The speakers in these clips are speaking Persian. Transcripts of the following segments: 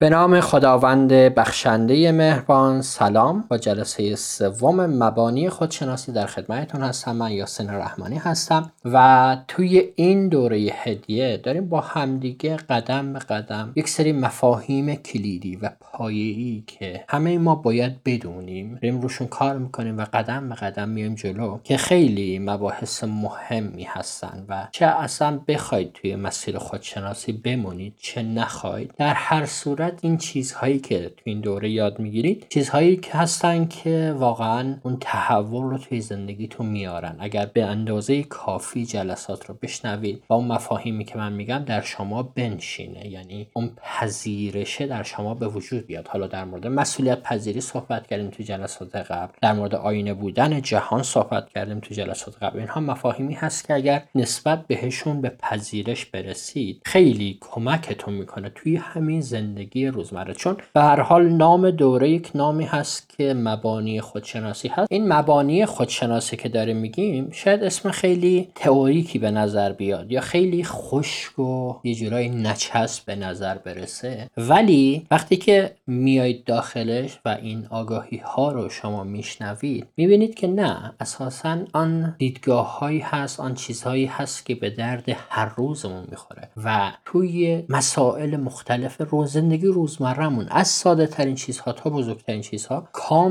به نام خداوند بخشنده مهربان. سلام. با جلسه سوم مبانی خودشناسی در خدمتتون هستم. من یاسین رحمانی هستم و توی این دوره هدیه داریم با همدیگه قدم به قدم یک سری مفاهیم کلیدی و پایه‌ای که همه ما باید بدونیم داریم روشون کار میکنیم و قدم به قدم میایم جلو، که خیلی مباحث مهمی هستن و چه اصلا بخواید توی مسیر خودشناسی بمونید چه نخواید، در هر صورت این چیزهایی که تو این دوره یاد میگیرید چیزهایی که هستن که واقعا اون تحول رو توی زندگیتون میارن. اگر به اندازه کافی جلسات رو بشنوید و اون مفاهیمی که من میگم در شما بنشینه، یعنی اون پذیرشه در شما به وجود بیاد. حالا در مورد مسئولیت پذیری صحبت کردیم تو جلسات قبل، در مورد آینه بودن جهان صحبت کردیم تو جلسات قبل. اینها مفاهیمی هست که اگر نسبت بهشون به پذیرش برسید خیلی کمکتون میکنه توی همین زندگی روزمره. چون به هر حال نام دوره یک نامی هست که مبانی خودشناسی هست. این مبانی خودشناسی که داریم میگیم شاید اسم خیلی تئوریکی به نظر بیاد یا خیلی خشک و یه جورایی نچسب به نظر برسه، ولی وقتی که میایید داخلش و این آگاهی ها رو شما میشنوید میبینید که نه، اساساً آن دیدگاه هایی هست، آن چیزهایی هست که به درد هر روزمون میخوره و توی مسائل مختلف زندگی روزمرهمون از ساده ترین چیزها تا بزرگترین چیزها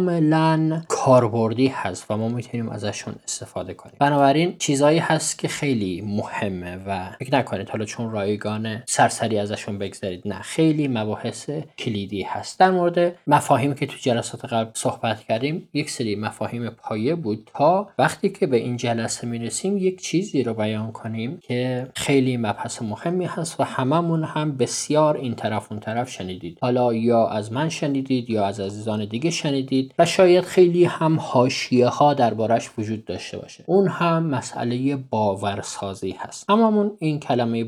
کاملا کاربردی هست و ما میتونیم ازشون استفاده کنیم. بنابراین چیزهایی هست که خیلی مهمه و فکر نکنید حالا چون رایگان سرسری ازشون بگذارید، نه، خیلی مباحث کلیدی هست. در مورد مفاهیمی که تو جلسات قبل صحبت کردیم یک سری مفاهیم پایه بود تا وقتی که به این جلسه میرسیم یک چیزی رو بیان کنیم که خیلی مبحث مهمی هست و هممون هم بسیار این طرف اون طرف شنیدید. حالا یا از من شنیدید یا از عزیزان دیگه شنیدید و شاید خیلی هم حاشیه ها دربارش وجود داشته باشه. اون هم مسئله باورسازی هست. هممون این کلمه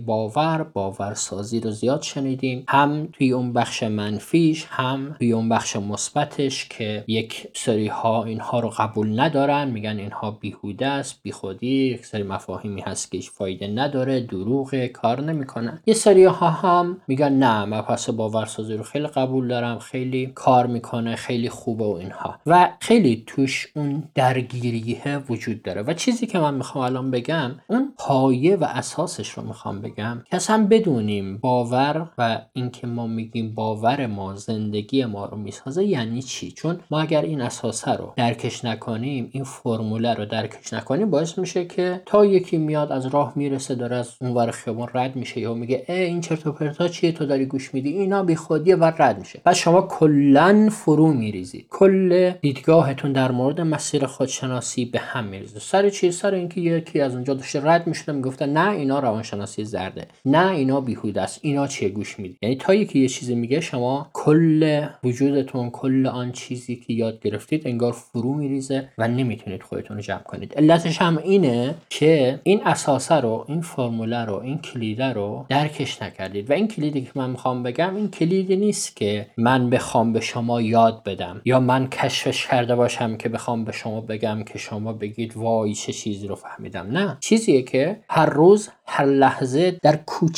باورسازی رو زیاد شنیدیم، هم توی اون بخش منفیش هم توی اون بخش مثبتش، که یک سری ها اینها رو قبول ندارن، میگن اینها بیهوده است، بیخودی، یک سری مفاهیمی هست که هیچ فایده نداره، دروغه، کار نمیکنن. یه سری ها هم میگن نه، من پس باورسازی رو خیلی قبول دارم، خیلی کار میکنه، خیلی خوبه و اینها، و خیلی توش اون درگیریه وجود داره. و چیزی که من میخوام الان بگم اون پایه و اساسش رو میخوام بگم که اصلا بدونیم باور و اینکه ما میگیم باور ما زندگی ما رو میسازه یعنی چی. چون ما اگر این اساسه رو درکش نکنیم، این فرموله رو درکش نکنیم، باعث میشه که تا یکی میاد از راه میرسه داره از اونور خیابون رد میشه یا میگه این چرت و پرتا چیه تو داری گوش میدی، اینا بیخودیه و رد میشه. بعد شما کلا فرو میریزید، کل دیدگاهتون در مورد مسیر خودشناسی به هم میریزه. سر چی؟ سر اینکه یکی از اونجا داشته رد میشد میگفته نه اینا روانشناسی زرده، نه اینا بیهوده است، اینا چیه گوش میدی. یعنی تا یکی یه چیزی میگه شما کل وجودتون، کل آن چیزی که یاد گرفتید انگار فرو میریزه و نمیتونید خودتون رو جمع کنید. علتش هم اینه که این اساسه رو، این فرموله رو، این کلیده رو درکش نکردید. و این کلیدی که من میخوام بگم این کلیدی نیست که من بخوام به شما یاد بدم یا من کشفش کرده باشم که بخوام به شما بگم که شما بگید وای چه چیزی رو فهمیدم. نه، چیزیه که هر روز، هر لحظه در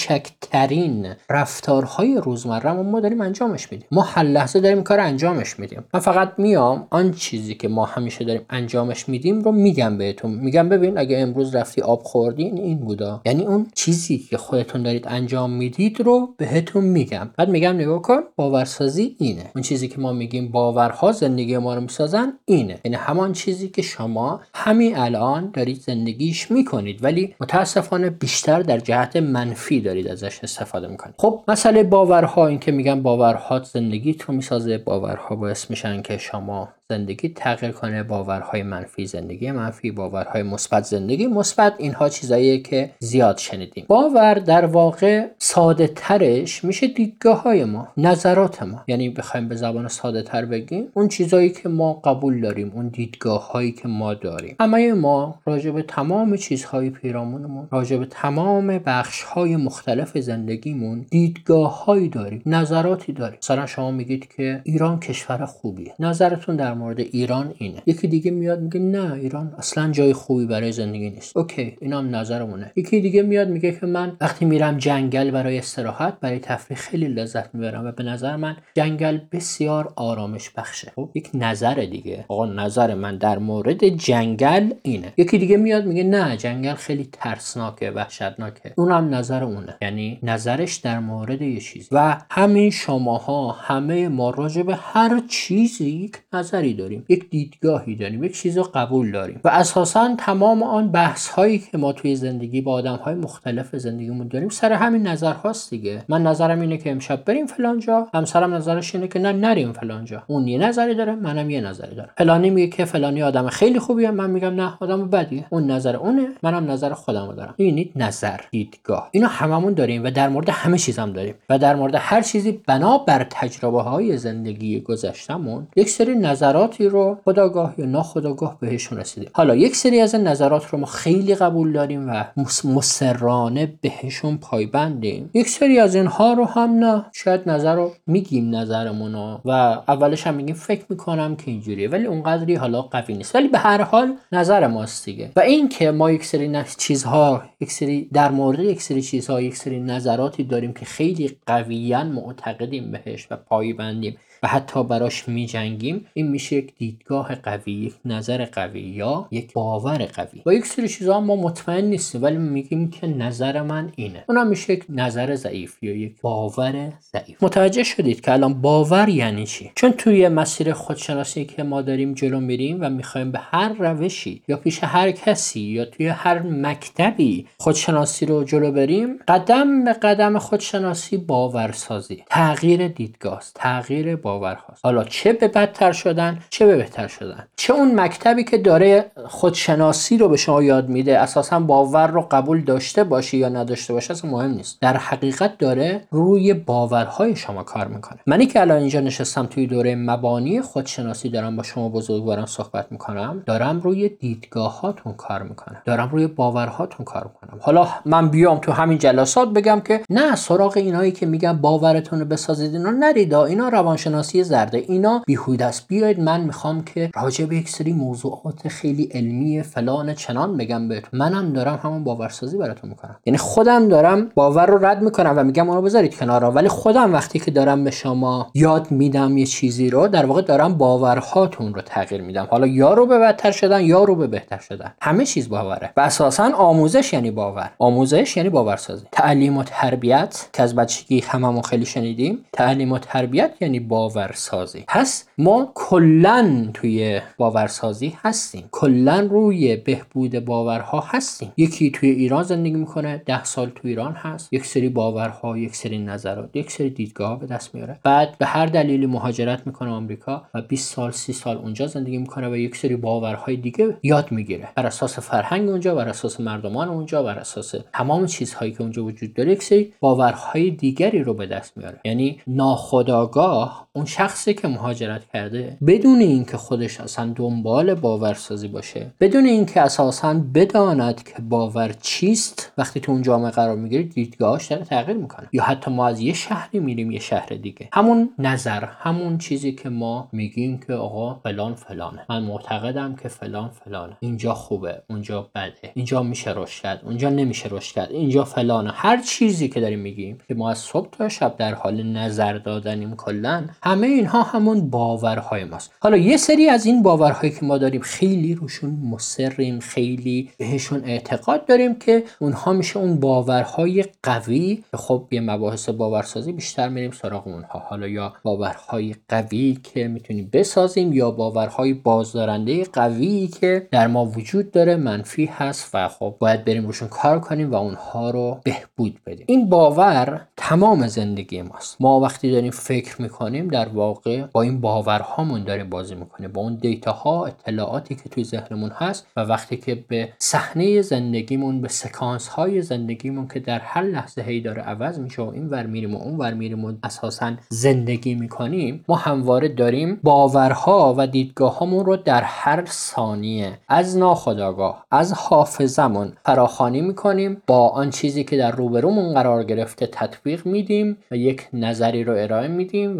کوچکترین رفتارهای روزمره ما داریم انجامش میدیم. ما هر لحظه داریم کار انجامش میدیم. من فقط میام آن چیزی که ما همیشه داریم انجامش میدیم رو میگم بهتون. میگم ببین اگه امروز رفتی آب خوردین این بودا، یعنی اون چیزی که خودتون دارید انجام میدید رو بهتون میگم. بعد میگم نگاه کن، باورسازی اینه. اون چیزی که ما میگیم باورها زندگی ما رو میسازن اینه، یعنی همان چیزی که شما همین الان دارید زندگیش میکنید ولی متاسفانه بیشتر در جهت منفی دارید ازش استفاده میکنید. خب مسئله باورها، این که میگم باورها زندگیت رو میسازه، باورها باعث میشن که شما زندگی تغییر کنه، باورهای منفی زندگی منفی، باورهای مثبت زندگی مثبت. اینها چیزاییه که زیاد شنیدیم. باور در واقع ساده ترش میشه دیدگاه های ما، نظرات ما. یعنی بخوایم به زبان ساده تر بگیم اون چیزایی که ما قبول داریم، اون دیدگاه هایی که ما داریم. همه ما راجع به تمام چیزهای پیرامونمون، راجع به تمام بخش های مختلف زندگیمون دیدگاه هایی داریم، نظراتی داریم. مثلا شما میگید که ایران کشور خوبیه، نظرتون در در مورد ایران اینه. یکی دیگه میاد میگه نه ایران اصلا جای خوبی برای زندگی نیست. اوکی، اینا هم نظرمونه. یکی دیگه میاد میگه که من وقتی میرم جنگل برای استراحت، برای تفریح خیلی لذت میبرم و به نظر من جنگل بسیار آرامش بخشه. خب یک نظر دیگه، آقا نظر من در مورد جنگل اینه. یکی دیگه میاد میگه نه جنگل خیلی ترسناکه، وحشتناکه. اونم نظر اونه، یعنی نظرش در مورد یه چیزی. و همین شماها، همه ما راجع به هر چیزی یک نظری داریم، یک دیدگاهی داریم، یک چیزو قبول داریم و اساساً تمام آن بحث هایی که ما توی زندگی با آدم های مختلف زندگیمون داریم سر همین نظرهاست دیگه. من نظرم اینه که امشب بریم فلان جا، همسرم نظرش اینه که نه نریم فلان جا. اون یه نظری داره، منم یه نظری دارم. فلانی میگه که فلانی آدم خیلی خوبیه، من میگم نه آدم بدیه. اون نظر اونه، منم نظر خودمو دارم. ببینید نظر، دیدگاه، اینا هممون داریم و در مورد همه چیزام داریم و در مورد هر چیزی بنابر تجربه های زندگی گذشتمون یک سری نظراتی رو خودآگاه یا ناخودآگاه بهشون رسیدیم. حالا یک سری از این نظرات رو ما خیلی قبول داریم و مصرانه بهشون پایبندیم. یک سری از اینها رو هم نه، شاید نظر رو میگیم نظرمونو و اولش هم میگیم فکر میکنم که اینجوریه ولی اونقدری حالا قوی نیست، ولی به هر حال نظر ماست دیگه. و این که ما یک سری چیزها، یک سری در مورد یک سری چیزها یک سری نظراتی داریم که خیلی قویاً معتقدیم بهش و پایبندیم و حتی براش میجنگیم، این میشه یک دیدگاه قوی، یک نظر قوی یا یک باور قوی. و یک سری چیزها ما مطمئن نیستیم ولی میگیم که نظر من اینه، اونم میشه یک نظر ضعیف یا یک باور ضعیف. متوجه شدید که الان باور یعنی چی؟ چون توی مسیر خودشناسی که ما داریم جلو میریم و میخوایم به هر روشی یا پیش هر کسی یا توی هر مکتبی خودشناسی رو جلو بریم، قدم به قدم خودشناسی باورسازی، تغییر دیدگاه، تغییر باورهاست. حالا چه به بدتر شدن چه به بهتر شدن، چه اون مکتبی که داره خودشناسی رو به شما یاد میده اساسا باور رو قبول داشته باشی یا نداشته باشه اصلا مهم نیست، در حقیقت داره روی باورهای شما کار میکنه. منی که الان اینجا نشستم توی دوره مبانی خودشناسی دارم با شما بزرگواران صحبت میکنم، دارم روی دیدگاهاتون کار میکنم، دارم روی باورهاتون کار میکنم. حالا من بیام تو همین جلسات بگم که نه سراغ اینایی که میگن باورتون رو بسازید اینا نرید، اینا روانشناسی زرده، اینا بیهوده است، بیاید من میخوام که راجع به یک سری موضوعات خیلی علمی فلان چنان بگم بهتون. منم دارم همون باورسازی براتون میکنم، یعنی خودم دارم باور رو رد میکنم و میگم اونو بذارید کنار، ولی خودم وقتی که دارم به شما یاد میدم یه چیزی رو، در واقع دارم باورهاتون رو تغییر میدم. حالا یا رو به بدتر شدن یا رو به بهتر شدن، همه چیز باوره و اساسا آموزش یعنی باور، آموزش یعنی باورسازی. تعلیم و تربیت که از بچگی هممون خیلی شنیدیم، تعلیم و تربیت یعنی باورسازی. پس ما کلن توی باورسازی هستیم، کلن روی بهبود باورها هستیم. یکی توی ایران زندگی میکنه، 10 سال توی ایران هست، یک سری باورها، یک سری نظرات، یک سری دیدگاه‌ها به دست میاره، بعد به هر دلیلی مهاجرت میکنه آمریکا و 20 سال 30 سال اونجا زندگی میکنه و یک سری باورهای دیگه یاد میگیره بر اساس فرهنگ اونجا، بر اساس مردمان اونجا، بر اساس تمام چیزهایی که اونجا وجود داره، یک سری باورهای دیگری رو به دست میاره. یعنی ناخودآگاه اون شخصی که مهاجرت کرده بدون اینکه خودش اصلا دنبال باورسازی باشه، بدون اینکه اساسا بداند که باور چیست، وقتی تو اون جامعه قرار میگیره دیدگاهش داره تغییر میکنه. یا حتی ما از یه شهری میریم یه شهر دیگه، همون نظر، همون چیزی که ما میگیم که آقا فلان فلانه، من معتقدم که فلان فلانه، اینجا خوبه اونجا بده، اینجا میشه رشد کرد اونجا نمیشه رشد کرد، اینجا فلانه، هر چیزی که داریم میگیم که ما از صبح تا شب در حال نظر دادنیم، کلا همه اینها همون باورهای ماست. حالا یه سری از این باورهایی که ما داریم خیلی روشون مصریم، خیلی بهشون اعتقاد داریم که اونها میشه اون باورهای قوی. خب یه مباحث باورسازی بیشتر میریم سراغ اونها، حالا یا باورهای قوی که میتونیم بسازیم یا باورهای بازدارنده قوی که در ما وجود داره، منفی هست و خب باید بریم روشون کار کنیم و اونها رو بهبود بدیم. این باور تمام زندگی ماست. ما وقتی داریم فکر میکنیم در واقع با این باورهامون داریم بازی میکنیم، با اون دیتاها، اطلاعاتی که توی ذهنمون هست و وقتی که به صحنه زندگیمون، به سکانس های زندگیمون که در هر لحظه هی داره عوض میشه و این ور میریم و اون ور میریم و اساسا زندگی میکنیم، ما همواره داریم باورها و دیدگاهامون رو در هر ثانیه از ناخودآگاه، از حافظمون فراخوانی میکنیم، با آن چیزی که در روبرومون قرار گرفته تطبیق میدیم و یک نظری رو ارائه میدیم و میریم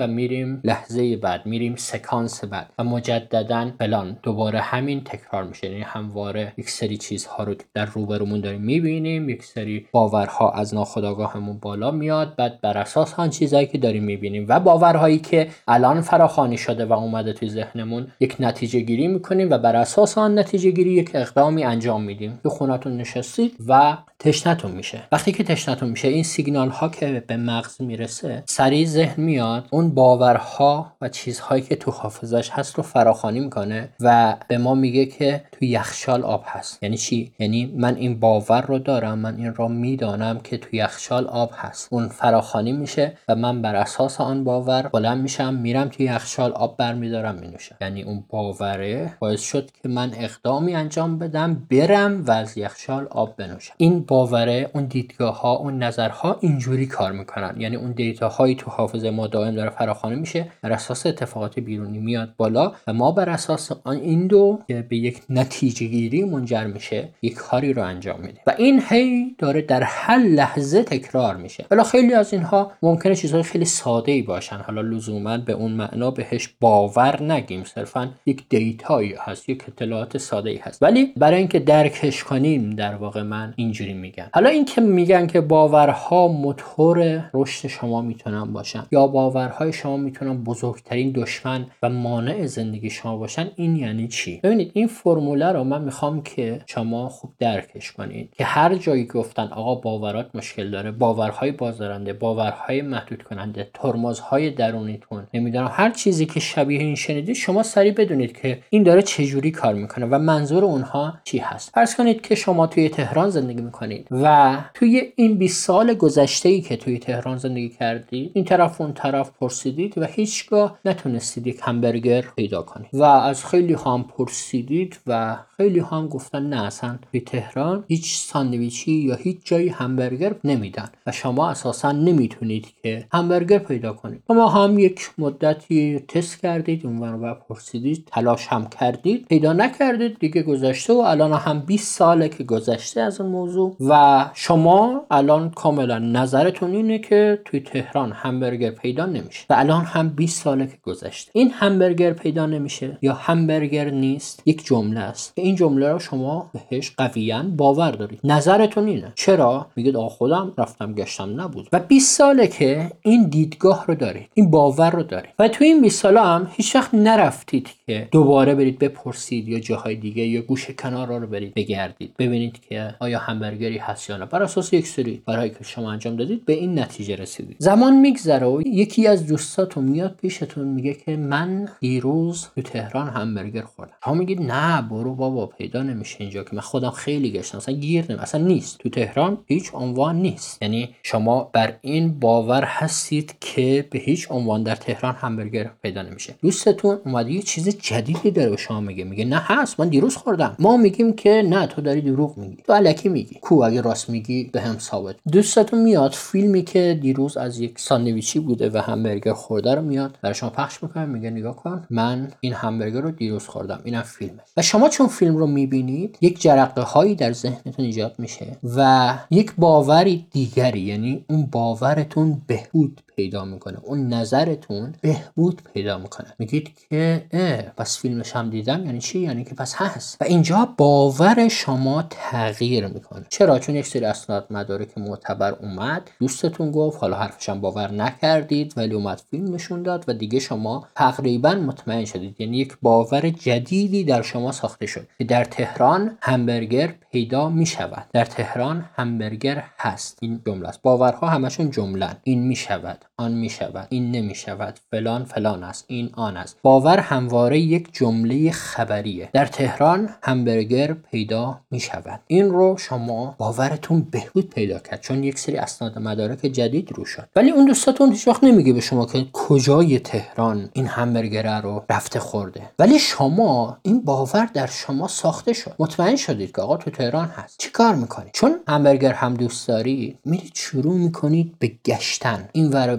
میریم لحظه بعد، میریم سکانس بعد و مجددا فلان، دوباره همین تکرار میشه. یعنی همواره یک سری چیزها رو در روبرومون داریم میبینیم، یک سری باورها از ناخودآگاهمون بالا میاد، بعد بر اساس آن چیزایی که داریم میبینیم و باورهایی که الان فراخوانی شده و اومده توی ذهنمون یک نتیجه گیری میکنیم و بر اساس آن نتیجه گیری یک اقدامی انجام میدیم. تو خونتون نشستید و تشنتون میشه. وقتی که تشنتون میشه، این سیگنال ها که به مغز میرسه، سریع ذهن میاد اون باورها و چیزهایی که تو حافظش هست رو فراخوانی میکنه و به ما میگه که تو یخچال آب هست. یعنی چی؟ یعنی من این باور رو دارم، من این رو میدانم که تو یخچال آب هست. اون فراخوانی میشه و من بر اساس آن باور بلند میشم، میرم تو یخچال آب برمیدارم مینوشم. یعنی اون باوره باعث شد که من اقدامی انجام بدم، برم و از یخچال آب بنوشم. این باوره، اون دیدگاه ها، اون نظرها اینجوری کار میکنن. یعنی اون دیتا هایی تو حافظه ما دائم داره فراخوانی میشه، بر اساس اتفاقات بیرونی میاد بالا و ما بر اساس این دو که به یک نتیجه گیری منجر میشه یک کاری رو انجام میده و این هی داره در هر لحظه تکرار میشه. حالا خیلی از اینها ممکنه چیزهای خیلی ساده ای باشن، حالا لزوما به اون معنا بهش باور نگیم، صرفا یک دیتایی هست، یک اطلاعات ساده ای هست، ولی برای اینکه درکش کنیم در واقع من اینجوری میگم. حالا این که میگن که باورها موتور رشد شما میتونن باشن یا باورهای شما میتونن بزرگترین دشمن و مانع زندگی شما باشن، این یعنی چی؟ ببینید این فرموله رو من میخوام که شما خوب درکش کنید که هر جایی گفتن آقا باورات مشکل داره، باورهای بازدارنده، باورهای محدود کننده، ترمزهای درونیتون، نمیدونم هر چیزی که شبیه این شنیدید، شما سریع بدونید که این داره چجوری کار میکنه و منظور اونها چی هست. فرض کنید که شما توی تهران زندگی میکنید و توی این 20 سال گذشته‌ای که توی تهران زندگی کردید، این طرف اون طرف پرسیدید و هیچگاه نتونستید یک همبرگر پیدا کنید و از خیلی هم پرسیدید و خیلی هم گفتن نه، اصلا توی تهران هیچ ساندویچی یا هیچ جایی همبرگر نمیدن و شما اساسا نمیتونید که همبرگر پیدا کنید. شما هم یک مدتی تست کردید، اونور پرسیدید، تلاش هم کردید، پیدا نکردید، دیگه گذشته و الان هم 20 ساله که گذشته از اون موضوع و شما الان کاملا نظرتون اینه که توی تهران همبرگر پیدا نمیشه و الان هم 20 ساله که گذشته. این همبرگر پیدا نمیشه یا همبرگر نیست یک جمله است که این جمله رو شما بهش قویاً باور دارید، نظرتون اینه. چرا؟ میگید آخه خودم رفتم گشتم نبود و 20 ساله که این دیدگاه رو دارید، این باور رو دارید و توی این 20 ساله هم هیچ وقت نرفتید که دوباره برید بپرسید یا جاهای دیگه یا گوشه کنارا رو برید بگردید ببینید که آیا همبرگری هست یا نه. بر اساس یک سری کارهایی که شما انجام دادید به این نتیجه رسیدید. زمان میگذره و یکی از دوستاتون میاد پیشتون میگه که من دیروز تو تهران همبرگر خوردم. شما میگید نه برو بابا، پیدا نمیشه اینجا، که من خودم خیلی گشتم اصلا گیر نمیاد، اصلا نیست تو تهران، هیچ عنوان نیست. یعنی شما بر این باور هستید که به هیچ عنوان در تهران همبرگر پیدا نمیشه. دوستتون اومده یه چیز جدیدی داره به شما میگه نه هست، من دیروز خوردم. ما میگیم که نه تو داری دروغ میگی، تو الکی میگی، کو اگه راست میگی به هم ثابت. دوستتون میاد فیلمی که دیروز از یک ساندویچی بوده و همبرگر خورده رو میاد برای شما پخش میکنه، میگه نگاه کن من این همبرگر رو دیروز خوردم، اینم فیلمه. و شما چون فیلم رو میبینید یک جرقه هایی در ذهنتون ایجاد میشه و یک باوری دیگری، یعنی اون باورتون بهبود پیدا میکنه، اون نظرتون بهبود پیدا میکنه. میگید که پس فیلمش هم دیدم، یعنی چی؟ یعنی که پس هست. و اینجا باور شما تغییر میکنه. چرا؟ چون یک سری اسناد مدارک معتبر اومد، دوستتون گفت، حالا حرفش هم باور نکردید ولی اومد فیلم نشون داد و دیگه شما تقریبا مطمئن شدید. یعنی یک باور جدیدی در شما ساخته شد که در تهران همبرگر پیدا میشود، در تهران همبرگر هست. این جمله است. باورها همشون جمله‌اند. این میشود، آن میشود، این نمیشود، فلان فلان است، این آن است. باور همواره یک جمله خبریه. در تهران همبرگر پیدا میشود. این رو شما باورتون بهبود پیدا کرد چون یک سری اسناد مدارک جدید رو شد. ولی اون دوستاتون هیچ وقت نمیگه به شما که کجای تهران این همبرگر رو رفته خورده، ولی شما این باور در شما ساخته شد. مطمئن شدید که آقا تو تهران هست. چی کار میکنید؟ چون همبرگر هم دوست دارید، میرید شروع میکنید به گشتن، این ور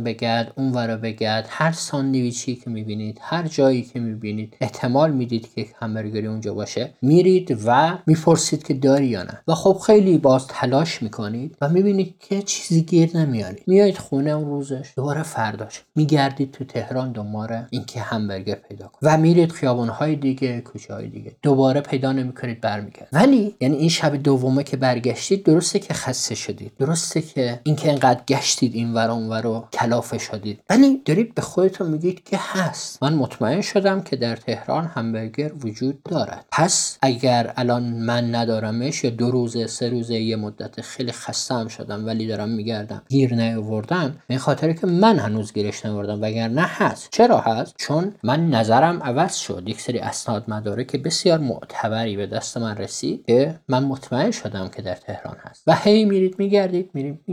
بگرد، اون ور بگرد، هر ساندویچی که میبینید، هر جایی که میبینید احتمال میدید که همبرگری اونجا باشه، میرید و میپرسید که داری یا نه. و خب خیلی باز تلاش میکنید و میبینید که چیزی گیر نمیارید. میایید خونه اون روزش، دوباره فرداش میگردید تو تهران دنبال اینکه همبرگر پیدا کنید و میرید خیابان‌های دیگه، کوچه‌های دیگه، دوباره پیدا نمی‌کنید، برمیگردید. ولی یعنی این شب دومه که برگشتید، درسته که خسته شدید، درسته که اینکه اینقدر گشتید اینور اونور و کلافه شدید، ولی دارید به خودتون میگید که هست. من مطمئن شدم که در تهران همبرگر وجود دارد. پس اگر الان من ندارمش یا 2 روزه 3 روزه یه مدت خیلی خسته‌ام شدم ولی دارم میگردم گیر نیاوردم، این خاطره که من هنوز گیرش نیاوردم، وگرنه هست. چرا هست؟ چون من نظرم عوض شد. یک سری اسناد مدارک بسیار معتبری به دست من رسید که من مطمئن شدم که در تهران هست. و هی میرید میگردید،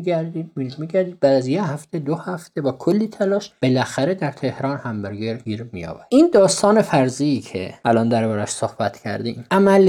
بعد از یه هفته 2 هفته با کلی تلاش بالاخره در تهران همبرگر گیر میآورد. این داستان فرضی که الان دربارش صحبت کردیم،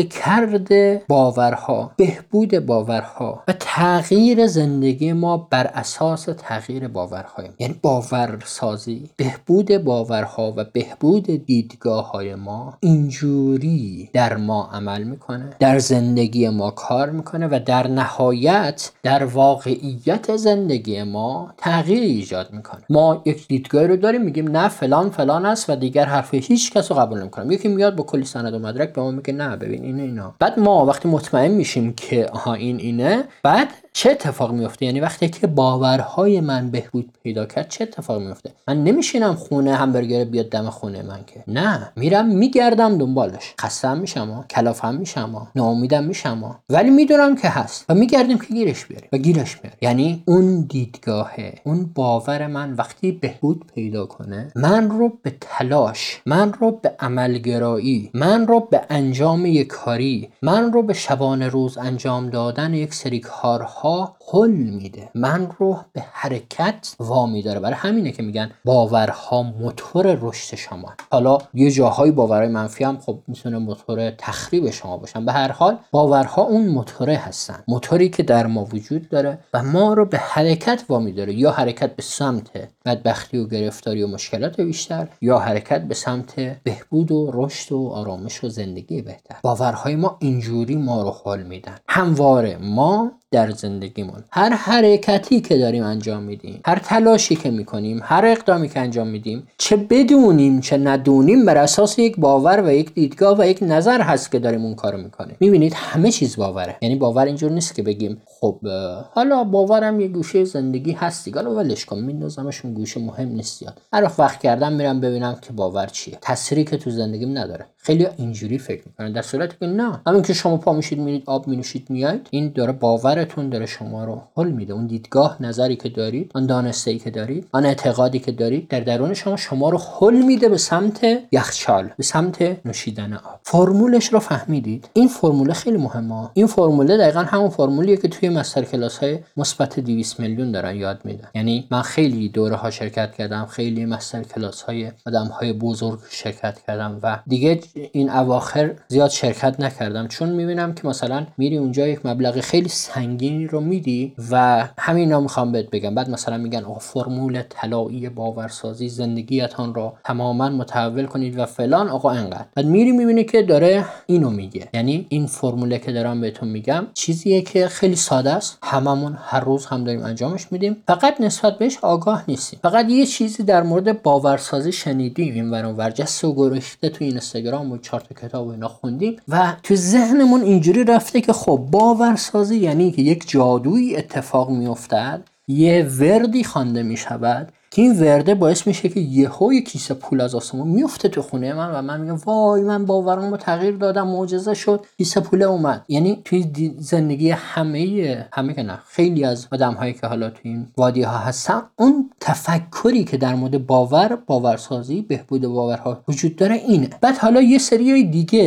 عملکرد باورها، بهبود باورها و تغییر زندگی ما بر اساس تغییر باورهای ما، یعنی باورسازی، بهبود باورها و بهبود دیدگاه‌های ما اینجوری در ما عمل میکنه، در زندگی ما کار میکنه و در نهایت در واقعیت زندگی ما تغییر ایجاد میکنه. ما یک دیدگاهی رو داریم، میگیم نه فلان فلان است و دیگر حرف هیچ کس رو قبول نمیکنم. یکی میاد با کلی سند و مدرک به ما میگه نه ببین اینه اینا. بعد ما وقتی مطمئن میشیم که آها این اینه، بعد چه اتفاق میفته؟ یعنی وقتی که باورهای من بهبود پیدا کرد چه اتفاق میفته؟ من نمیشینم خونه همبرگر بیاد دم خونه من که، نه، میرم میگردم دنبالش، خستم میشم، کلافم میشم، ناامیدم میشم، ولی میدونم که هست و میگردیم که گیرش بیاریم و گیرش میاریم. یعنی اون دیدگاهه، اون باور من وقتی بهبود پیدا کنه، من رو به تلاش، من رو به عملگرایی، من رو به انجام یک کاری، من رو به شبانه روز انجام دادن یک سری کارها حل میده، من رو به حرکت وامی داره. برای همینه که میگن باورها موتور رشد شما. حالا یه جاهای باورهای منفی هم خب میتونه موتور تخریب شما باشن. به هر حال باورها اون موتوره هستن، موتوری که در ما وجود داره و ما رو به حرکت وامی داره، یا حرکت به سمت بدبختی و گرفتاری و مشکلات بیشتر، یا حرکت به سمت بهبود و رشد و آرامش و زندگی بهتر. باورهای ما اینجوری ما رو حل میدن. همواره ما در زندگیمون هر حرکتی که داریم انجام میدیم، هر تلاشی که میکنیم، هر اقدامی که انجام میدیم، چه بدونیم چه ندونیم، بر اساس یک باور و یک دیدگاه و یک نظر هست که داریم اون کارو میکنیم. میبینید همه چیز باوره. یعنی باور اینجور نیست که بگیم خب حالا باورم یه گوشه زندگی هست دیگه، حالا ولش کن میندازمش اون گوشه، مهم نیست. یاد هر وقت کردم میرم ببینم که باور چیه، تأثیری که تو زندگیم نداره. خیلی اینجوری فکر میکنن، در صورتی که نه. همین که شما پا میشید میرید آب مینوشید میایید، این داره باورتون داره شما رو حل میده. اون دیدگاه، نظری که دارید، آن دانسته‌ای که دارید، آن اعتقادی که دارید در درون شما رو حل میده به سمت یخچال، به سمت نوشیدن آب. فرمولش رو فهمیدید؟ این فرمول خیلی مهمه. این فرمول دقیقاً همون فرمولیه که توی مستر کلاس‌های مثبت 200 میلیون دارن یاد میدن. یعنی من خیلی دوره‌ها شرکت کردم، خیلی مستر کلاس‌های آدم‌های بزرگ شرکت کردم و دیگه این اواخر زیاد شرکت نکردم، چون میبینم که مثلا میری اونجا یک مبلغ خیلی سنگینی رو میدی و همینا میخوام بهت بگم، بعد مثلا میگن آقا فرمول طلایی باورسازی زندگیتان رو تماما متحول کنید و فلان، آقا انقدر. بعد میری میبینی که داره اینو میگه. یعنی این فرموله که دارم بهتون میگم چیزیه که خیلی ساده است، هممون هر روز هم داریم انجامش میدیم، فقط نسبت بهش آگاه نیستیم. فقط یه چیزی در مورد باورسازی شنیدیم، این ور اون ور جست و گریخته تو اینستاگرام و 4 تا کتاب و اینا خوندیم و تو ذهنمون اینجوری رفته که خب باورسازی یعنی که یک جادویی اتفاق میافتد، یه وردی خوانده میشود که این ورده باعث میشه که یهو یک کیسه پول از آسمون میفته تو خونه من و من میگم وای من باورامو تغییر دادم، معجزه شد، کیسه پول اومد. یعنی توی زندگی همه که نه، خیلی از آدم‌هایی که حالا توی این وادی ها هستن، اون تفکری که در مورد باورسازی، بهبود باورها وجود داره اینه. بعد حالا یه سری دیگه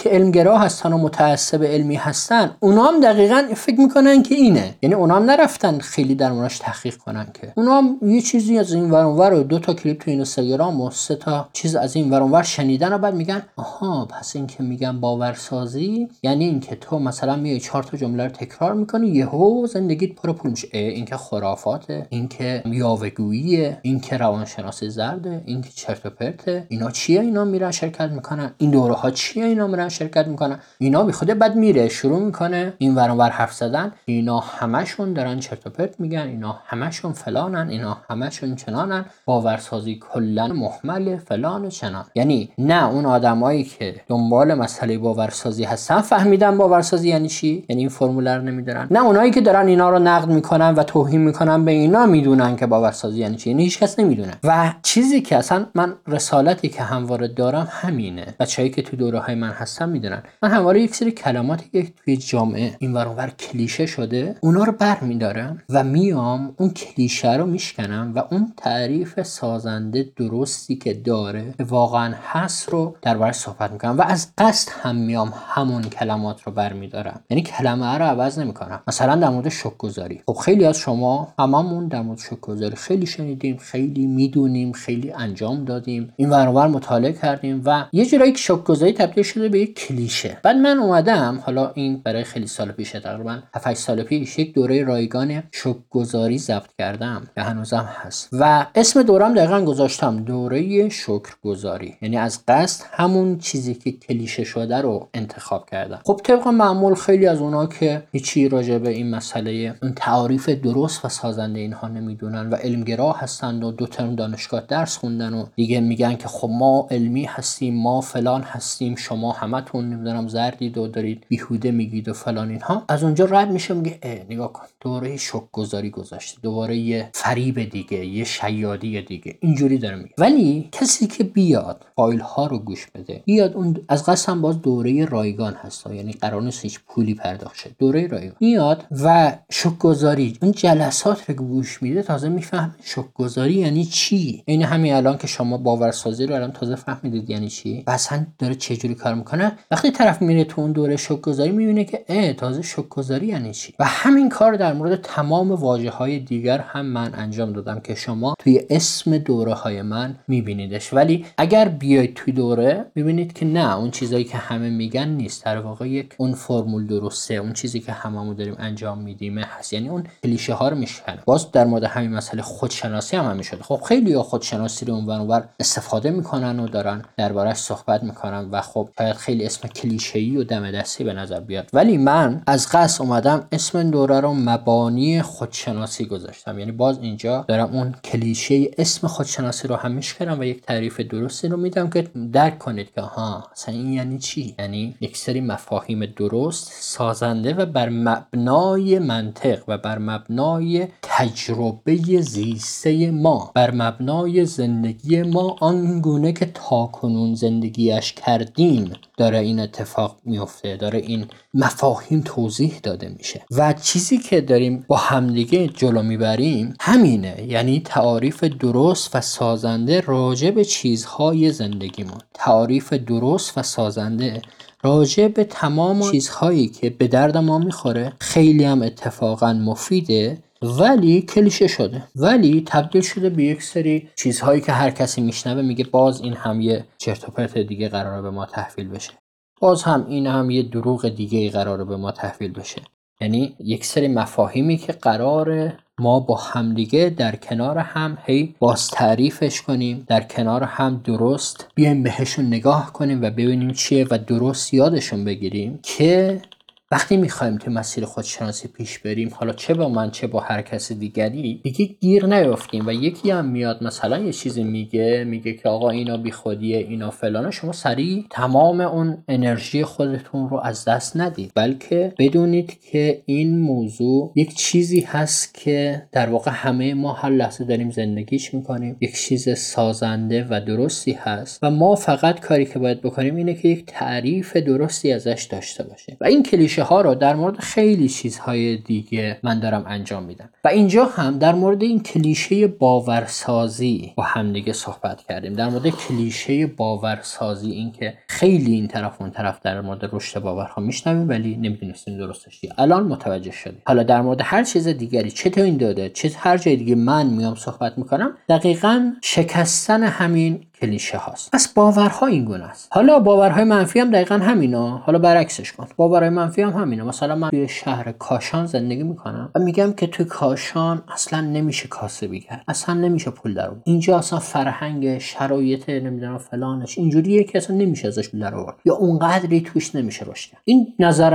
که علمگرا هستن و متعصب علمی هستن، اونا هم دقیقاً فکر میکنن که اینه. یعنی اونا هم نرفتن خیلی در موردش تحقیق کنن، که اونا هم یه چیزی از این ور اون ور و 2 تا کلیپ تو اینستاگرام و 3 تا چیز از این ور اون ور شنیدن و بعد میگن آها پس این که میگن باورسازی یعنی این که تو مثلا میای 4 تا جمله رو تکرار میکنی یهو زندگیت پر پول میشه. این که خرافاته، این که یاوه‌گوییه، این که روانشناسی زرده، این که چرت و پرته. اینا چیه؟ اینا میرن شرکت میکنن. این دوره ها چیه؟ اینا میرن شرکت میکنن. اینا بیخوده بعد میره شروع میکنه این ور اون ور حرف زدن. اینا همشون دارن چرت و پرت میگن، اینا همشون فلانن، اینا همشون چنانن، باورسازی کلا مهمل فلان و چنان. یعنی نه اون آدمایی که دنبال مسئله باورسازی هستن فهمیدن باورسازی یعنی چی، یعنی این فرمول رو نمیدونن، نه اونایی که دارن اینا رو نقد میکنن و توهین میکنن به اینا میدونن که باورسازی یعنی چی. یعنی هیچ کس نمیدونه. و چیزی که اصلا من رسالتی که همواره دارم همینه. بچه‌ای که تو دوره‌های من هستن میدونن من همواره یک سری کلماتی که توی جامعه این ور اون ور کلیشه شده اونا رو برمی‌دارم و میام اون کلیشه رو میشکنم و اون تعریف سازنده درستی که داره واقعا هست رو دربارش صحبت میکنم و از قصد هم میام همون کلمات رو برمی‌دارم. یعنی کلمه رو عوض نمی‌کنم. مثلا در مورد شوک‌گذاری، خب خیلی از شما هممون در مورد شوک‌گذاری خیلی شنیدیم، خیلی میدونیم، خیلی انجام دادیم، این ور اونور مطالعه کردیم و یه جورایی شوک‌گذاری تبدیل شده به یک کلیشه. بعد من اومدم، حالا این برای خیلی سال پیشه، تقریبا 7-8 سال پیش یک دوره رایگان شوک‌گذاری ضبط کردم که هنوزم هست و اسم دورم دقیقاً گذاشتم دوره شکرگزاری. یعنی از قصد همون چیزی که کلیشه شده رو انتخاب کردم. خب طبق معمول خیلی از اونا که هیچی راجع به این مسئله اون تعریف درست و سازنده اینها نمیدونن و علمگرا هستن و 2 ترم دانشگاه درس خوندن و دیگه میگن که خب ما علمی هستیم، ما فلان هستیم، شما همتون نمیدونم زردید و دارید بیهوده میگید و فلان اینها. از اونجا رد میشه میگه نگاه کن دوره شوک‌گذاری گذاشته، دوباره یه فریب دیگه، یه شیادی دیگه، اینجوری داره میگه. ولی کسی که بیاد فایل ها رو گوش بده، بیاد اون از قسم باز دوره رایگان هست، یعنی قرار نیست هیچ پولی پرداخت شه، دوره رایگان میاد و شوک‌گذاری اون جلسات رو گوش میده تازه میفهمه شوک‌گذاری یعنی چی. این همین الان که شما باورسازی رو الان تازه فهمیدید یعنی چی و اصلا داره چه جوری کار میکنه. وقتی طرف میره تو اون دوره شوک‌گذاری میبینه که تازه شوک‌گذاری یعنی چی. و همین کار در مورد تمام واژه‌های دیگر هم من انجام دادم که شما توی اسم دوره‌های من میبینیدش. ولی اگر بیاید توی دوره میبینید که نه، اون چیزایی که همه میگن نیست، در واقع یک اون فرمول درسته، اون چیزی که هممون داریم انجام میدیم هست. یعنی اون کلیشه ها رو میشکنه. باز در مورد همین مسئله خودشناسی هم همین شده. خب خیلی ها خودشناسی رو اونور استفاده میکنن و دارن دربارش صحبت میکنن و خب شاید خیلی اسم کلیشه‌ای و دم دستی به نظر بیاد، ولی من از قصد اومدم اسم دوره رو مبانی خودشناسی گذاشتم. یعنی باز اینجا دارم اون کلیشه اسم خودشناسی رو هم میشکنم و یک تعریف درستی رو میدم که درک کنید که اصلا این یعنی چی. یعنی یک سری مفاهیم درست، سازنده و بر مبنای منطق و بر مبنای تجربه زیسته ما، بر مبنای زندگی ما آنگونه که تاکنون زندگیش کردیم داره این اتفاق میفته، داره این مفاهیم توضیح داده میشه و چیزی که داریم با همدیگه جلو میبریم همینه. یعنی تعریف درست و سازنده راجع به چیزهای زندگیمون، تعریف درست و سازنده راجع به تمام چیزهایی که به درد ما میخوره، خیلی هم اتفاقا مفیده ولی کلیشه شده، ولی تبدیل شده به یک سری چیزهایی که هر کسی میشنوه میگه باز این هم یه چرت و پرت دیگه قراره به ما تحویل بشه، باز هم این هم یه دروغ دیگه قراره به ما تحویل بشه. یعنی یک سری مفاهیمی که قراره ما با همدیگه در کنار هم هی باز تعریفش کنیم، در کنار هم درست بیایم بهشون نگاه کنیم و ببینیم چیه و درست یادشون بگیریم که وقتی میخوایم تو مسیر خودشناسی پیش بریم، حالا چه با من چه با هر کس دیگری، دیگه گیر نیافتیم و یکی هم میاد مثلا یه چیزی میگه که آقا اینا بیخودیه، اینا فلانه، شما سریع تمام اون انرژی خودتون رو از دست ندید، بلکه بدونید که این موضوع یک چیزی هست که در واقع همه ما هر لحظه داریم زندگیش میکنیم، یک چیز سازنده و درستی هست و ما فقط کاری که باید بکنیم اینه که یک تعریف درستی ازش داشته باشیم و این کلیشه کلیشه ها رو در مورد خیلی چیزهای دیگه من دارم انجام میدم و اینجا هم در مورد این کلیشه باورسازی با هم دیگه صحبت کردیم. در مورد کلیشه باورسازی، این که خیلی این طرف اون طرف در مورد رشد باورها میشنویم ولی نمیدونستیم درستش چیه. الان متوجه شدیم. حالا در مورد هر چیز دیگری، چه تو این داده چه هر جای دیگه من میام صحبت میکنم، دقیقاً شکستن همین کلیشه هاست. پس باورها این گونه است. حالا باورهای منفی هم دقیقاً همینا. حالا برعکسش کن. باورهای منفی هم همینا. مثلا من توی شهر کاشان زندگی میکنم و میگم که توی کاشان اصلا نمیشه کاسبی کرد، اصلا نمیشه پول در آورد، اینجا اصلا فرهنگ شرایط نمیدونم فلانش اینجوریه که اصلا نمیشه ازش پول در آورد یا اونقدری توش نمیشه رشد کرد. این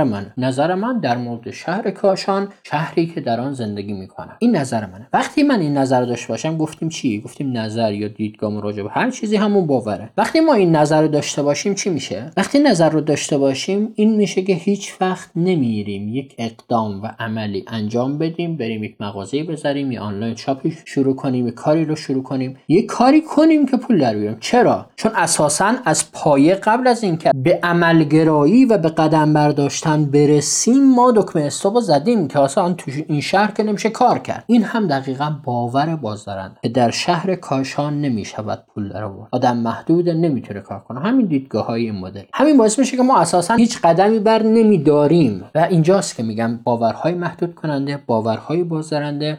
نظر من در مورد شهر کاشان، شهری که در آن زندگی میکنم. این نظر منه. وقتی من این نظر داشته باشم، گفتیم چی؟ گفتیم نظر یا دیدگاه راجع به هر چیزی همون باوره. وقتی ما این نظر رو داشته باشیم چی میشه؟ وقتی نظر رو داشته باشیم این میشه که هیچ وقت نمیریم یک اقدام و عملی انجام بدیم، بریم یک مغازه‌ای بذاریم یا آنلاین شاپینگ شروع کنیم، یک کاری رو شروع کنیم، یک کاری کنیم که پول در بیاریم. چرا؟ چون اساساً از پایه قبل از اینکه به عملگرایی و به قدم برداشتن برسیم ما دکمه استاپ زدیم که اصلا تو این شهر که نمیشه کار کرد. این هم دقیقاً باور بازدارنده که در شهر کاشان نمیشود پول در آورد. آدم محدود نمیتونه کار کنه. همین دیدگاه‌های این مدل همین باعث میشه که ما اساساً هیچ قدمی بر نمیداریم و اینجاست که میگم باورهای محدود کننده، باورهای بازدارنده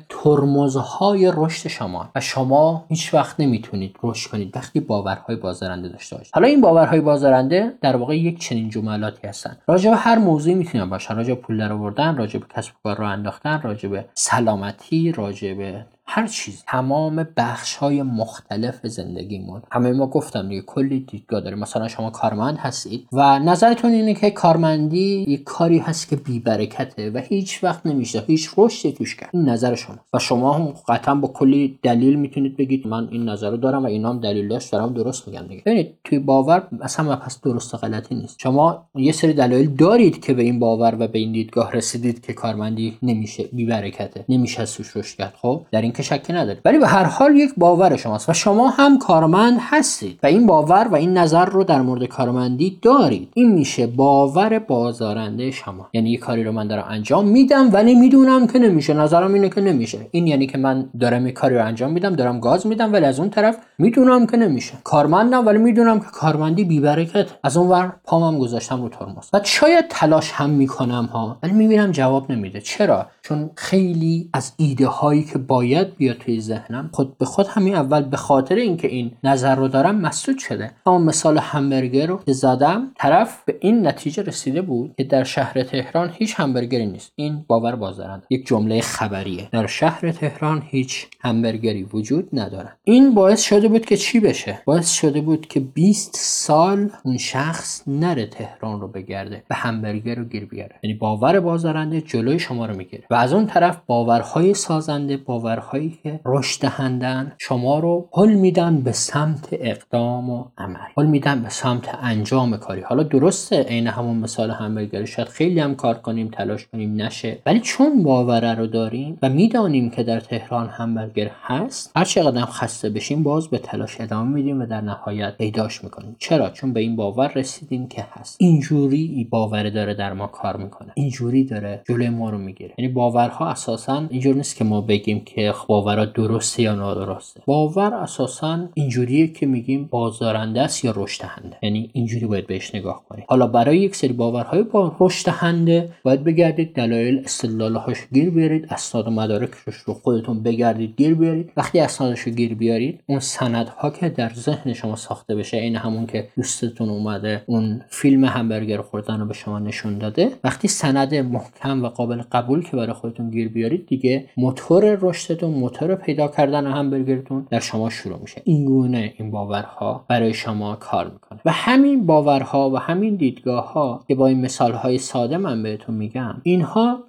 ترمزهای رشد شما و شما هیچ وقت نمیتونید رشد کنید وقتی باورهای بازدارنده داشته باشید. حالا این باورهای بازدارنده در واقع یک چنین جملاتی هستن. راجع به هر موضوعی میتونن باشن. راجع به پول درآوردن، راجع به کسب و کار راه انداختن، راجع به سلامتی، راجع به هر چیز، تمام بخش‌های مختلف زندگیمون. همه ما گفتم دیگه کلی دیدگاه داریم. مثلا شما کارمند هستید و نظرتون اینه که کارمندی یک کاری هست که بی برکته و هیچ وقت نمیشه هیچ رشدی توش کرد. این نظر شما و شما هم قطعا با کلی دلیل میتونید بگید من این نظر رو دارم و اینا هم دلیلش دارم درست میگم دیگه. ببینید توی باور اصلا پس درست و غلطی نیست. شما یه سری دلایل دارید که به این باور و به این دیدگاه رسیدید که کارمندی نمیشه، بی برکته، نمیشه توش رشد کرد. خب در این که شکی ندارید، ولی به هر حال یک باور شماست و شما هم کارمند هستید و این باور و این نظر رو در مورد کارمندی دارید. این میشه باور بازدارنده شما. یعنی یک کاری رو من دارم انجام میدم ولی میدونم که نمیشه، نظرم اینه که نمیشه. این یعنی که من دارم یک کاری رو انجام میدم، دارم گاز میدم ولی از اون طرف میدونم که نمیشه. کارمندم ولی میدونم که کارمندی بی برکت، از اون ور پامم گذاشتم رو ترمز و شاید تلاش هم میکنم ها ولی میبینم جواب نمیده. چرا؟ چون خیلی از ایده هایی که باید بیاد توی ذهنم خود به خود همین اول به خاطر اینکه این نظر رو دارم مسدود شده. اما مثال همبرگر رو که زدم، طرف به این نتیجه رسیده بود که در شهر تهران هیچ همبرگری نیست. این باور بازدارنده، یک جمله خبریه. در شهر تهران هیچ همبرگری وجود نداره. این باعث شده بود که چی بشه؟ باعث شده بود که 20 سال اون شخص نره تهران رو بگرده و همبرگر رو گیر بیاره. یعنی باور بازدارنده جلوی شما رو میگیره و از اون طرف باورهای سازنده، باورهایی که رشد دهندن، شما رو هل میدن به سمت اقدام و عمل، هل میدن به سمت انجام کاری. حالا درسته عین همون مثال همبرگر شاید خیلی هم کار کنیم، تلاش کنیم نشه، ولی چون باور رو داریم و میدانیم که در تهران همبرگر هست، هر چقدر هم خسته بشیم باز به تلاش ادامه میدیم و در نهایت پیداش میکنیم. چرا؟ چون به این باور رسیدیم که هست. اینجوری باور داره در ما کار میکنه، اینجوری داره جلوی ما رو میگیره. یعنی باورها اساسا اینجوری نیست که ما بگیم که باورها درسته یا نادرسته. باور اساسا اینجوریه که میگیم بازدارنده است یا رشد دهنده. یعنی اینجوری باید بهش نگاه کنید. حالا برای یک سری باورهای با رشد دهنده باید بگردید دلایل استدلال‌هاش گیر بیارید، اسناد و مدارکش رو خودتون بگردید گیر بیارید. وقتی اسنادش رو گیر بیارید، اون سندها که در ذهن شما ساخته بشه، این همون که دوستتون اومده اون فیلم همبرگر خوردن رو به شما نشون داده، وقتی سند محکم و قابل قبول که برای خودتون گیر بیارید، دیگه موتور رشدتون، موتور پیدا کردن همبرگرتون در شما شروع میشه. این گونه این باورها برای شما کار میکنه و همین باورها و همین دیدگاه‌ها که با این مثال‌های ساده من بهتون میگم، اینها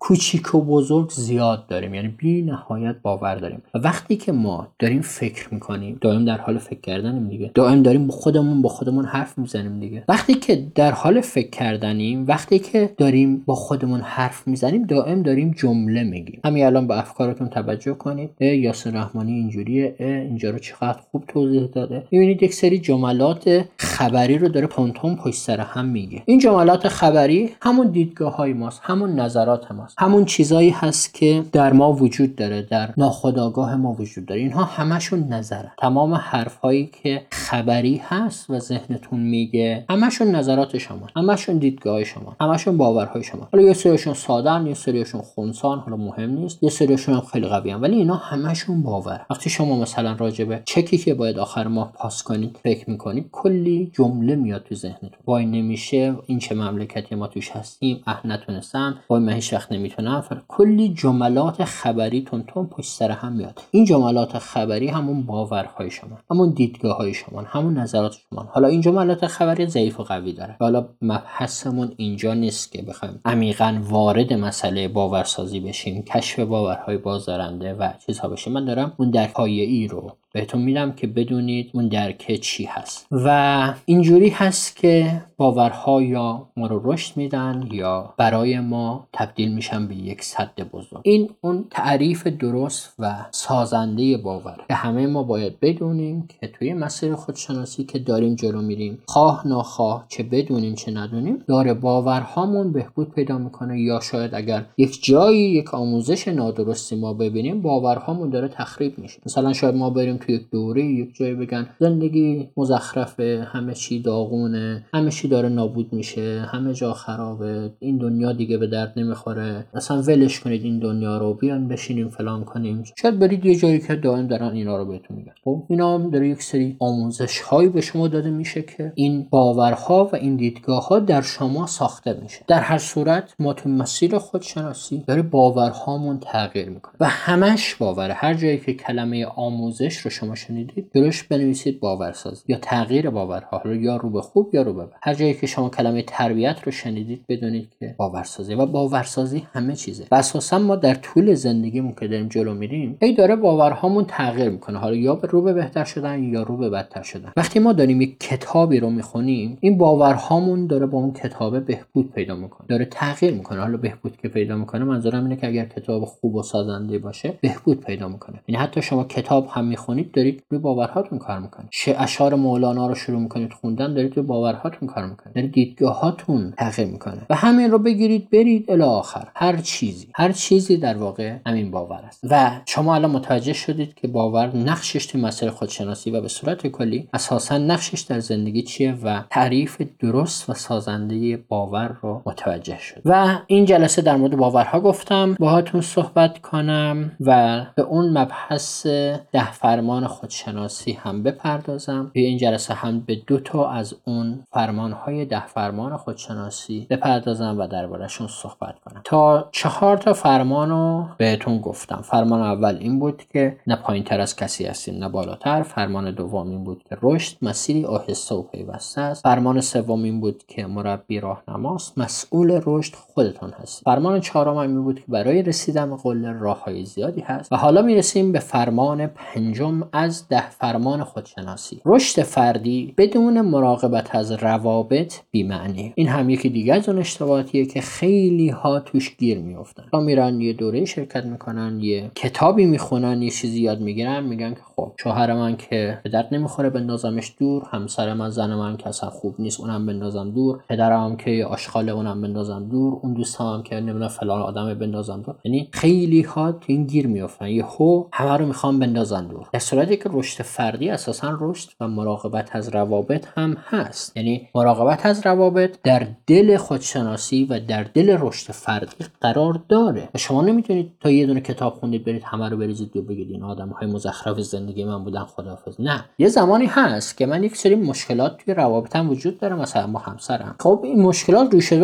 کوچیک و بزرگ زیاد داریم، یعنی بی نهایت باور داریم. و وقتی که ما داریم فکر میکنیم، دائم در حال فکر کردنیم دیگه، دائم داریم با خودمون حرف میزنیم دیگه. وقتی که در حال فکر کردنیم، وقتی که داریم با خودمون حرف میزنیم، دائم داریم جمله میگیم. همین الان به افکارتون توجه کنید. یاسر رحمانی اینجوریه، اینجا رو چقدر خوب توضیح داده. میبینید یک سری جملات خبری رو داره تون پشت سر هم میگه. این جملات خبری همون دیدگاه‌های ماست، همون نظرات ماست، همون چیزایی هست که در ما وجود داره، در ناخودآگاه ما وجود داره. اینها همشون نظره. تمام حرفایی که خبری هست و ذهنتون میگه، همشون نظرات شما، همشون دیدگاه شما، همشون باورهای شما. حالا یه سریشون ساده‌ان، یه سریشون خنثان، حالا مهم نیست، یه سریشون هم خیلی قویان، ولی اینا همشون باور. وقتی شما مثلا راجع به چکی که باید آخر ماه پاس کنید فکر میکنید، کلی جمله میاد تو ذهنتون. وای نمیشه، این چه مملکتی ما توش هستیم، نتونستم، وای من هیچ وقت نمیتونم. کلی جملات خبری تون پشت سر هم میاد. این جملات خبری همون باورهای شما، همون دیدگاه‌های شما، همون نظرات شما. حالا این جملات خبری ضعیف و قوی داره. حالا مبحثمون اینجا نیست که بخوایم عمیقاً وارد مسئله باورسازی بشیم، کشف باورهای بازدارنده و چیزها بشیم. من دارم اون درک پایه‌ای رو بهتون میدم که بدونید اون درک چی هست. و اینجوری هست که باورها یا ما رو رشد میدن یا برای ما تبدیل میشن به یک سد بزرگ. این اون تعریف درست و سازنده باور که همه ما باید بدونیم که توی مسیر خودشناسی که داریم جلو میریم، خواه ناخواه، چه بدونیم چه ندونیم، داره باورهامون بهبود پیدا میکنه. یا شاید اگر یک جایی یک آموزش نادرستی ما ببینیم، باورهامون داره تخریب میشه. مثلا شاید ما بریم توی یک دوره یک جایی بگن زندگی مزخرفه، همه چی داغونه، همه چی داره نابود میشه، همه جا خرابه، این دنیا دیگه به درد نمیخوره، اصلا ولش کنید این دنیا رو، بیان بشینیم فلان کنیم. شاید برید یه جایی که دائم دارن اینا رو بهتون میگن. خب اینا هم داره یک سری آموزش هایی به شما داده میشه که این باورها و این دیدگاه ها در شما ساخته میشه. در هر صورت ما تو مسیر خودشناسی داره باورهامون تغییر میکنه و همش باوره. هر جایی که کلمه آموزش رو شما شنیدید، جلوش بنویسید باورسازی یا تغییر باورها، یا رو به خوب یا رو به بد. هر جایی که شما کلمه تربیت رو شنیدید، بدونید که باورسازی و باورسازی همه چیزه. و اساسا ما در طول زندگیمون که داریم جلو میریم، هی داره باورهامون تغییر میکنه، حالا یا رو به بهتر شدن یا رو به بدتر شدن. وقتی ما داریم یک کتابی رو میخونیم، این باورهامون داره با اون کتابه بهبود پیدا میکنه، داره تغییر میکنه. حالا بهبود که پیدا میکنه، منظورم اینه که اگر کتاب خوب و سازنده باشه، بهبود پیدا میکنه. یعنی حتی شما کتاب هم میخونید، دارید روی باورهاتون کار میکنید. اشعار مولانا رو شروع میکنید خوندن، دارید روی باورهاتون کار میکنید، دارید دیدگاهاتون تغییر میکنه. و همین رو بگیرید برید الی آخر. هر چیزی در واقع همین باور است. و شما الان متوجه شدید که باور نقشش توی مسیر خودشناسی و به صورت کلی اساسا نقشش در زندگی چیه و تعریف درست و سازنده باور رو متوجه شد. و این جلسه در مورد باورها گفتم باهاتون صحبت کنم و به اون مبحث 10 فرمان خودشناسی هم بپردازم. توی این جلسه هم به 2 تا از اون فرمانهای 10 فرمان خودشناسی بپردازم و درباره‌شون صحبت کنم. تا 4 تا فرمانو بهتون گفتم. فرمان اول این بود که نه پایین‌تر از کسی هستیم نه بالاتر. فرمان دوم این بود که رشد مسیری آهسته و پیوسته است. فرمان سوم این بود که مربی راهنماست، مسئول رشد خودتون هست. فرمان چهارم این بود که برای رسیدن به قله راه‌های زیادی هست. و حالا میرسیم به فرمان پنجم از 10 فرمان خودشناسی. رشد فردی بدون مراقبت از روابط بی‌معنی. این هم یکی دیگه از اون اشتباهاتیه که خیلی ها توش گیر میافتن. تا میرن یه دوره شرکت میکنن، یه کتابی میخونن، یه چیزی یاد میگیرن، میگن که خب شوهر من که به درد نمیخوره بندازمش دور، همسر من زن من که اصلا خوب نیست اونم بندازم دور، پدرم که آشغاله اونم بندازم دور، اون دوستام که نمیدونم فلان آدم بندازم دور. یعنی خیلی ها تو این گیر میافتن، یهو همه رو میخوام بندازن دور. در صورتی که رشد فردی اساسا رشد و مراقبت از روابط هم هست. یعنی مراقبت از روابط در دل خودشناسی و در دل رشد فردی قرار داره. و شما نمیتونید تا یه دونه کتاب خوندید برید همه رو بریزید و بگید این آدم‌های مزخرف زندگی من بودن خداحافظ. نه، یه زمانی هست که من یک سری مشکلات توی روابطم وجود داره، مثلا با همسرم. خب این مشکلات ریشه دار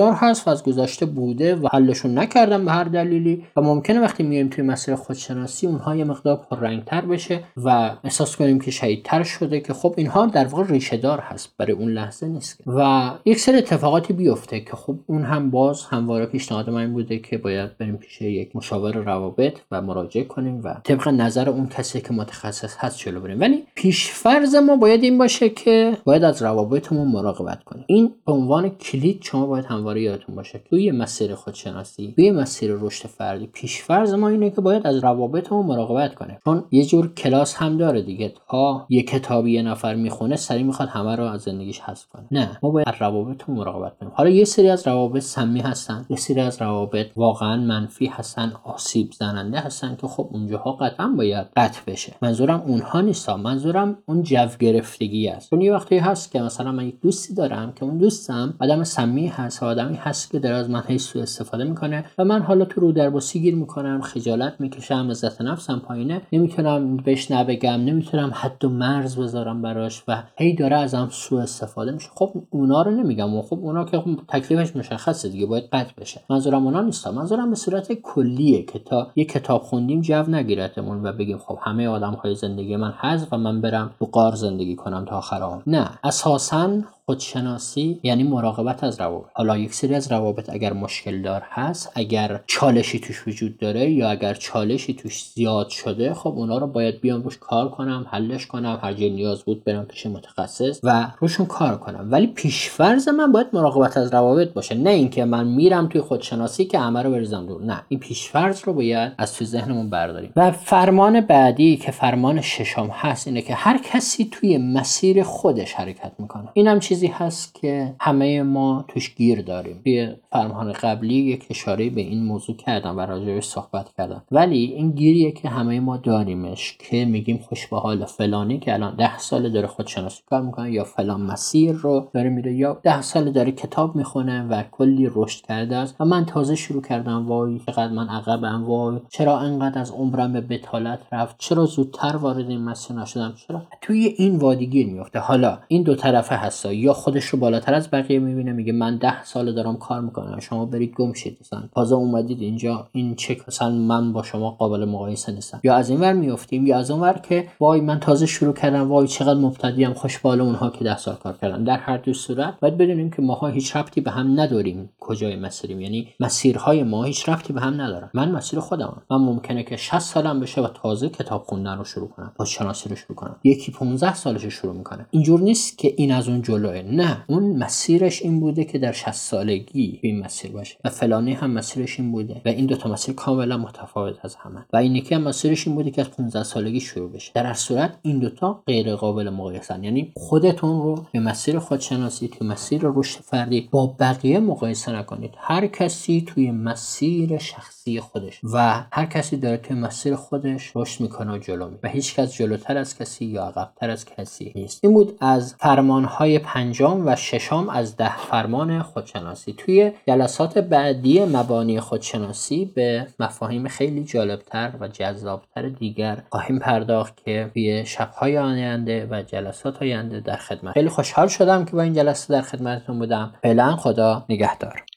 بسیار هست و از گذشته بوده و حلشون نکردم به هر دلیلی و ممکنه وقتی میایم توی مسیر خودشناسی اونها یه مقدار پررنگ‌تر بشه و احساس کنیم که شدیدتر شده، که خب اینها در واقع ریشه دار هست، برای اون لحظه نیست و یک سری اتفاقاتی بیفته که خب اون هم باز همواره پیشنهاد من بوده که باید بریم پیش یک مشاور روابط و مراجعه کنیم و طبق نظر اون کسی که متخصص هست جلو بریم. ولی پیش‌فرض ما باید این باشه که باید از روابطمون مراقبت کنیم. این به عنوان کلید شما باید همواره یادتون باشه توی مسیر خودشناسی، توی مسیر رشد فردی، پیش‌فرض ما اینه که باید از روابطمون مراقبت کنیم، چون یه جور کلاس هم داره دیگه. تا یه کتابی یه نفر میخونه سری میخواد همه رو از زندگیش حذف کنه. نه، ما باید از روابطمون مراقبت کنیم. حالا یه سری از روابط سمی هستن، یه سری از روابط واقعا منفی هستن، آسیب زننده هستن که خب اونجاها قطعا باید قطع بشه. منظورم اونها نیست، منظورم اون جو گرفتگی است. چون یه وقتی هست که مثلا من یک دوستی دارم که اون دوستم آدم سمی هست، آدمی هست که داره از من هیچ سوء استفاده میکنه و من حالا تو رو درباسی گیر میکنم، خجالت میکشم، عزت نفسم پایینه، نمیتونم بهش نبگم، نمیتونم حد و مرز بذارم براش و هی داره ازم سوء استفاده میشه. خب اونا رو نمیگم و خب اونا که تکلیفش مشخصه دیگه، باید قطع بشه. منظورم اونا نیست، منظورم به صورت کلیه که تا یه کتاب خوندیم جو نگیرتمون و بگیم خب همه آدم‌های زندگی من هست و من برم تو غار زندگی کنم تا آخر عمر. نه، اساساً خودشناسی یعنی مراقبت از روابط. حالا یک سری از روابط اگر مشکل دار هست، اگر چالشی توش وجود داره یا اگر چالشی توش زیاد شده، خب اونا رو باید بیام روش کار کنم، حلش کنم، هر جای نیاز بود برم پیش متخصص و روشون کار کنم. ولی پیش‌فرض من باید مراقبت از روابط باشه، نه اینکه من میرم توی خودشناسی که همه رو بریزم دور. نه، این پیش‌فرض رو باید از توی ذهنمون برداریم. و فرمان بعدی که فرمان ششم هست اینه که هر کسی توی مسیر خودش حرکت میکنه. اینم چیزی هست که همه ما توش گیر داریم. توی فرمان قبلی یک اشاره به این موضوع کردم و راجعش صحبت کردم، ولی این گیریه که همه ما داریمش که میگیم خوش به حال فلانی که الان 10 سال داره خودشناسی کار میکنه یا فلان مسیر رو داره میره یا 10 سال داره کتاب میخونه و کلی رشد کرده است و من تازه شروع کردم، وای چقدر من عقبم، وای چرا انقدر از عمرم به بتالت رفت، چرا زودتر وارد این مسیر نشدم، چرا. توی این وادی گیر میفته. حالا این دو طرفه هست، یا خودش رو بالاتر از بقیه میبینه میگه من 10 سال دارم کار میکنم، شما برید گم شید، مثلا تازه اومدید اینجا، این چه مثلا من با شما قابل مقایسه نیستم. یا از این ور میافتیم یا از اون ور که وای من تازه شروع کردم، وای چقدر مبتدیام، خوش به حال اونها که 10 سال کار کردن. در هر دو صورت باید بدونیم که ماها هیچ ربطی به هم نداریم کجای مسیریم، یعنی مسیرهای ما هیچ ربطی به هم نداره. من مسیر خودمم، من ممکنه که 60 سالم بشه و تازه کتاب خوندن رو شروع کنم، خودشناسی رو شروع کنم، یکی 15 سالش شروع میکنه. اینجور نیست که این از اون جلوه، نه، اون مسیرش این بوده که در 60 سالگی این مسیر باشه و فلانی هم مسیرش این بوده و این دو تا مسیر کاملا متفاوت از هم و این یکی هم مسیرش این بوده که از 15 سالگی شروع بشه. در هر صورت این دو تا غیر قابل مقایسه. یعنی خودتون رو به مسیر خودشناسی، توی مسیر رشد فردی با بقیه مقایسه نکنید. هر کسی توی مسیر شخصی خودش و هر کسی داره توی مسیر خودش رشد میکنه و جلو میره و هیچ کس جلوتر از کسی یا عقب‌تر از کسی نیست. این بود از فرمانهای 5 و 6 از 10 فرمان خودشناسی. توی جلسات بعدی مبانی خودشناسی به مفاهیم خیلی جالبتر و جذابتر دیگر خواهیم پرداخت که توی شب‌های آینده و جلسات آینده در خدمت. خیلی خوشحال شدم که با این جلسه در خدمتتون بودم. فعلا خدا نگهدار.